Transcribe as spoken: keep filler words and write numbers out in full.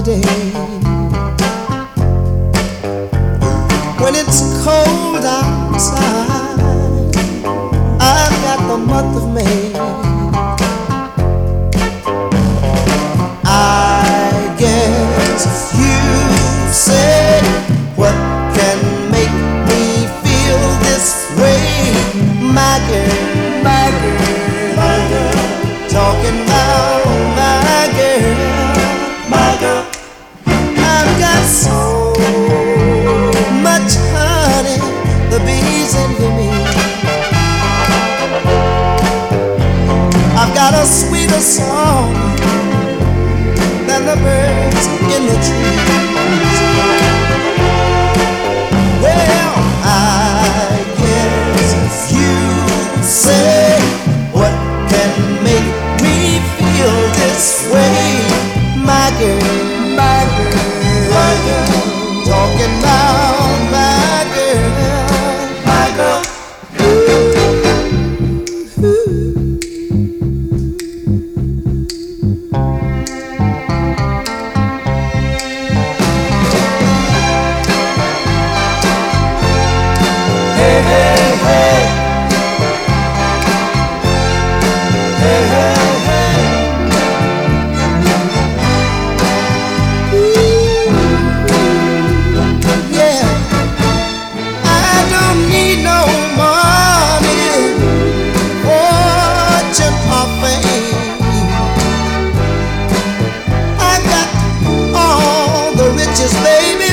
holiday. When it's cold outside, I've got the month of May. I guess you say, what can make me feel this way? My girl, my girl, my girl, talking about my girl, my girl. I've got so much honey, the bees envy me. I've got a sweeter song than the birds in the trees. Well, I guess you say, what can make me feel this way? My girl, my girl, my girl, talking about my girl, my girl. Baby,